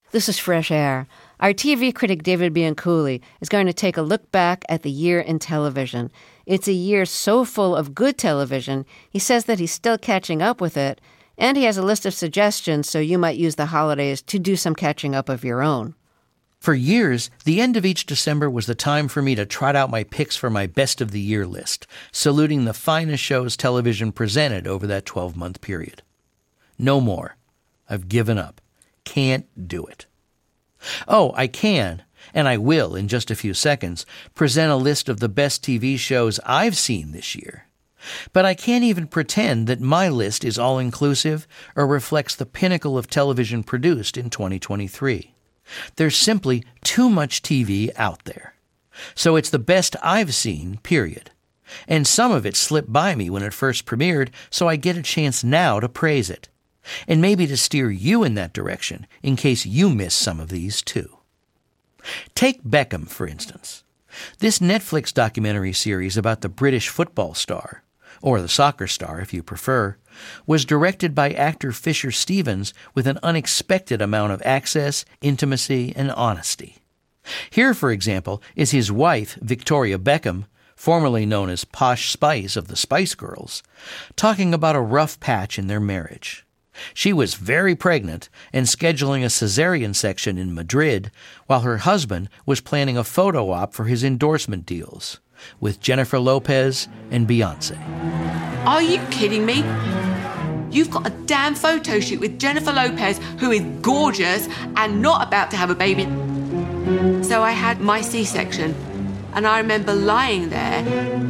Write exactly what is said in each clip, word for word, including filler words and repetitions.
This is Fresh Air. Our T V critic David Bianculli is going to take a look back at the year in television. It's a year so full of good television, he says that he's still catching up with it, and he has a list of suggestions so you might use the holidays to do some catching up of your own. For years, the end of each December was the time for me to trot out my picks for my best of the year list, saluting the finest shows television presented over that twelve-month period. No more. I've given up. Can't do it. Oh, I can, and I will in just a few seconds, present a list of the best T V shows I've seen this year. But I can't even pretend that my list is all-inclusive or reflects the pinnacle of television produced in twenty twenty-three. There's simply too much T V out there. So it's the best I've seen, period. And some of it slipped by me when it first premiered, so I get a chance now to praise it. And maybe to steer you in that direction, in case you miss some of these too. Take Beckham, for instance. This Netflix documentary series about the British football star, or the soccer star if you prefer, was directed by actor Fisher Stevens with an unexpected amount of access, intimacy, and honesty. Here, for example, is his wife, Victoria Beckham, formerly known as Posh Spice of the Spice Girls, talking about a rough patch in their marriage. She was very pregnant and scheduling a cesarean section in Madrid, while her husband was planning a photo op for his endorsement deals with Jennifer Lopez and Beyonce. Are you kidding me? You've got a damn photo shoot with Jennifer Lopez, who is gorgeous and not about to have a baby. So I had my C-section, and I remember lying there.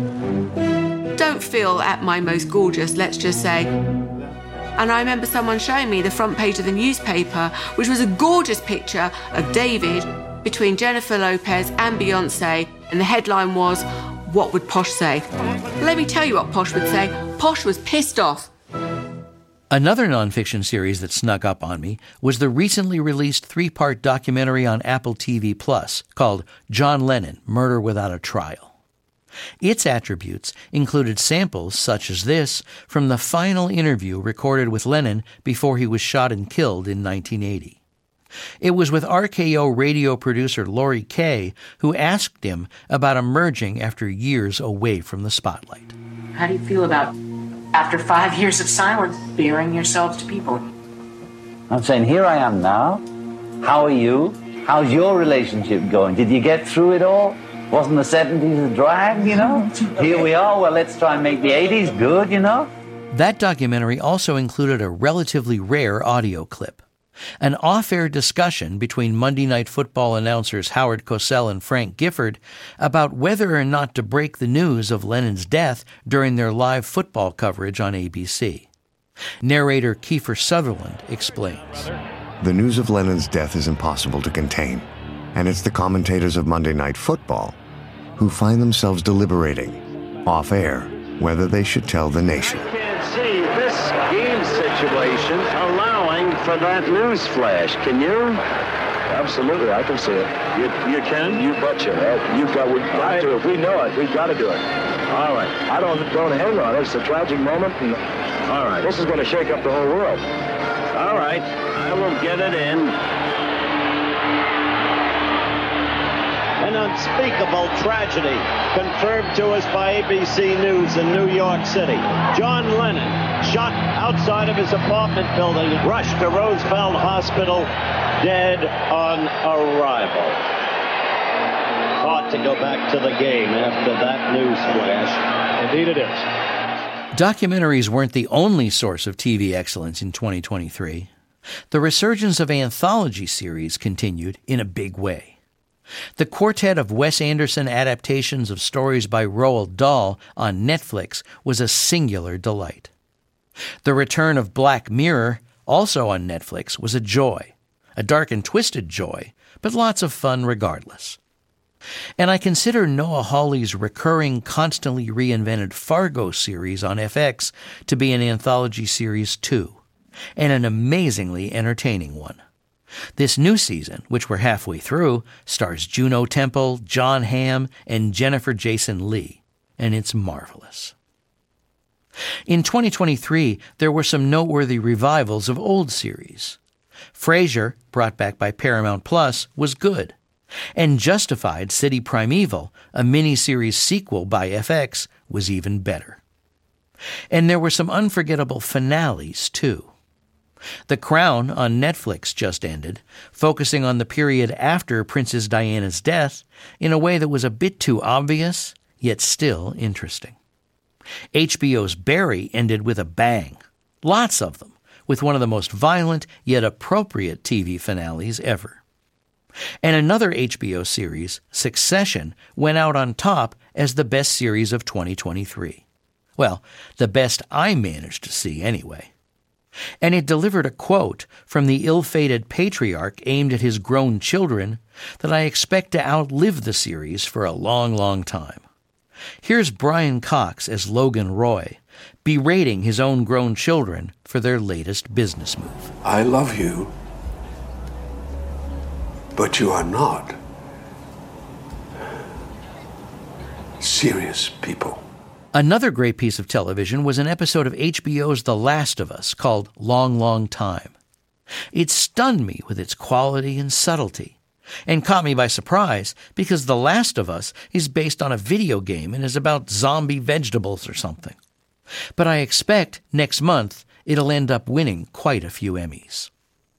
Don't feel at my most gorgeous, let's just say. And I remember someone showing me the front page of the newspaper, which was a gorgeous picture of David between Jennifer Lopez and Beyonce, and the headline was, "What would Posh say?" Let me tell you what Posh would say. Posh was pissed off. Another nonfiction series that snuck up on me was the recently released three-part documentary on Apple T V Plus called John Lennon, Murder Without a Trial. Its attributes included samples such as this from the final interview recorded with Lennon before he was shot and killed in nineteen eighty. It was with R K O radio producer Laurie Kay who asked him about emerging after years away from the spotlight. How do you feel about, after five years of silence, baring yourselves to people? I'm saying, here I am now. How are you? How's your relationship going? Did you get through it all? Wasn't the seventies a drag, you know? Here we are. Well, let's try and make the eighties good, you know? That documentary also included a relatively rare audio clip. An off-air discussion between Monday Night Football announcers Howard Cosell and Frank Gifford about whether or not to break the news of Lennon's death during their live football coverage on A B C. Narrator Kiefer Sutherland explains. The news of Lennon's death is impossible to contain, and it's the commentators of Monday Night Football who find themselves deliberating, off-air, whether they should tell the nation. I can't see this game situation allowing for that news flash, can you? Absolutely, I can see it. You, you can? You betcha. Uh, You've got, we've got I, to. If we know it, we've got to do it. All right. I don't, don't hang on it. It's a tragic moment, and All right. this is going to shake up the whole world. All right. I will get it in. An unspeakable tragedy confirmed to us by A B C News in New York City. John Lennon, shot outside of his apartment building, rushed to Roosevelt Hospital, dead on arrival. Hard to go back to the game after that news flash. Indeed it is. Documentaries weren't the only source of T V excellence in twenty twenty-three. The resurgence of anthology series continued in a big way. The quartet of Wes Anderson adaptations of stories by Roald Dahl on Netflix was a singular delight. The return of Black Mirror, also on Netflix, was a joy, a dark and twisted joy, but lots of fun regardless. And I consider Noah Hawley's recurring, constantly reinvented Fargo series on F X to be an anthology series too, and an amazingly entertaining one. This new season, which we're halfway through, stars Juno Temple, John Hamm, and Jennifer Jason Leigh, and it's marvelous. In twenty twenty-three, there were some noteworthy revivals of old series. Frasier, brought back by Paramount Plus, was good. And Justified City Primeval, a miniseries sequel by F X, was even better. And there were some unforgettable finales, too. The Crown on Netflix just ended, focusing on the period after Princess Diana's death in a way that was a bit too obvious, yet still interesting. H B O's Barry ended with a bang. Lots of them, with one of the most violent yet appropriate T V finales ever. And another H B O series, Succession, went out on top as the best series of twenty twenty-three. Well, the best I managed to see anyway. And it delivered a quote from the ill-fated patriarch aimed at his grown children that I expect to outlive the series for a long, long time. Here's Brian Cox as Logan Roy, berating his own grown children for their latest business move. I love you, but you are not serious people. Another great piece of television was an episode of H B O's The Last of Us called Long, Long Time. It stunned me with its quality and subtlety, and caught me by surprise because The Last of Us is based on a video game and is about zombie vegetables or something. But I expect next month it'll end up winning quite a few Emmys.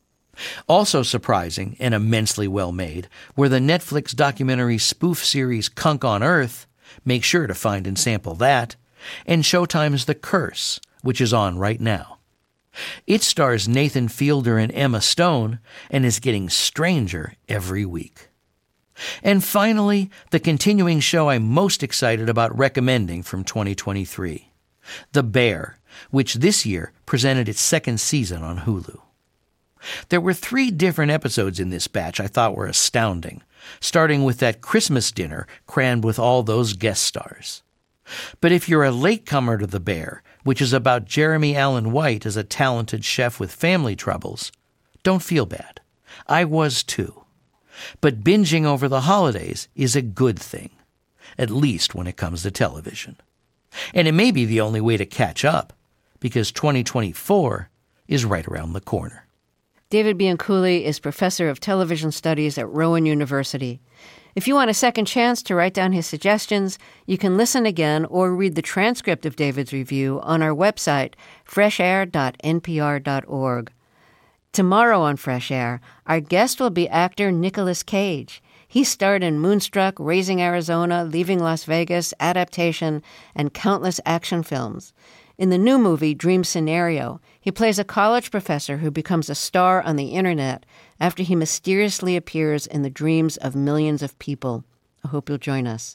Also surprising and immensely well made were the Netflix documentary spoof series Kunk on Earth, make sure to find and sample that, and Showtime's The Curse, which is on right now. It stars Nathan Fielder and Emma Stone and is getting stranger every week. And finally, the continuing show I'm most excited about recommending from twenty twenty-three, The Bear, which this year presented its second season on Hulu. There were three different episodes in this batch I thought were astounding, starting with that Christmas dinner crammed with all those guest stars. But if you're a latecomer to The Bear, which is about Jeremy Allen White as a talented chef with family troubles, don't feel bad. I was too. But binging over the holidays is a good thing, at least when it comes to television. And it may be the only way to catch up, because twenty twenty-four is right around the corner. David Bianculli is professor of television studies at Rowan University. If you want a second chance to write down his suggestions, you can listen again or read the transcript of David's review on our website, fresh air dot n p r dot org. Tomorrow on Fresh Air, our guest will be actor Nicolas Cage. He starred in Moonstruck, Raising Arizona, Leaving Las Vegas, Adaptation, and countless action films. In the new movie, Dream Scenario, he plays a college professor who becomes a star on the internet after he mysteriously appears in the dreams of millions of people. I hope you'll join us.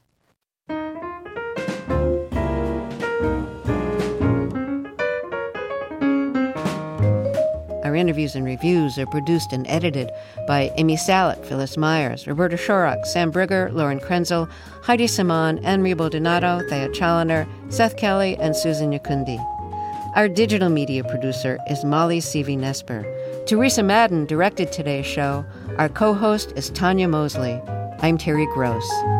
Our interviews and reviews are produced and edited by Amy Salek, Phyllis Myers, Roberta Shorrock, Sam Brigger, Lauren Krenzel, Heidi Simon, Anne-Marie Baldonado, Thea Chaloner, Seth Kelly, and Susan Yakundi. Our digital media producer is Molly Seavey-Nesper. Teresa Madden directed today's show. Our co-host is Tanya Mosley. I'm Terry Gross.